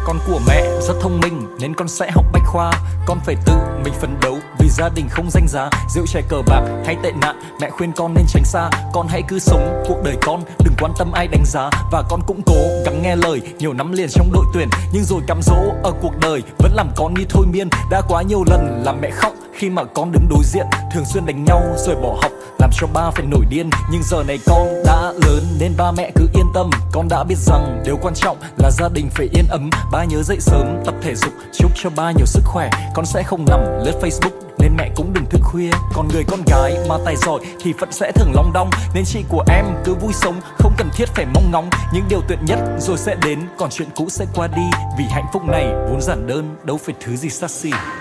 Con của mẹ rất thông minh nên con sẽ học bách khoa. Con phải tự mình phấn đấu vì gia đình không danh giá. Rượu chè cờ bạc hay tệ nạn, mẹ khuyên con nên tránh xa. Con hãy cứ sống cuộc đời con, đừng quan tâm ai đánh giá. Và con cũng cố gắng nghe lời nhiều năm liền trong đội tuyển. Nhưng rồi cám dỗ ở cuộc đời vẫn làm con như thôi miên. Đã quá nhiều lần làm mẹ khóc khi mà con đứng đối diện. Thường xuyên đánh nhau rồi bỏ học làm cho ba phải nổi điên. Nhưng giờ này con đã lớn nên ba mẹ cứ yên tâm. Con đã biết rằng điều quan trọng là gia đình phải yên ấm. Ba nhớ dậy sớm tập thể dục, chúc cho ba nhiều sức khỏe. Con sẽ không nằm lướt Facebook nên mẹ cũng đừng thức khuya. Còn người con gái mà tài giỏi thì phận sẽ thường long đong. Nên chị của em cứ vui sống, không cần thiết phải mong ngóng. Những điều tuyệt nhất rồi sẽ đến, còn chuyện cũ sẽ qua đi. Vì hạnh phúc này vốn giản đơn, đâu phải thứ gì xa xỉ.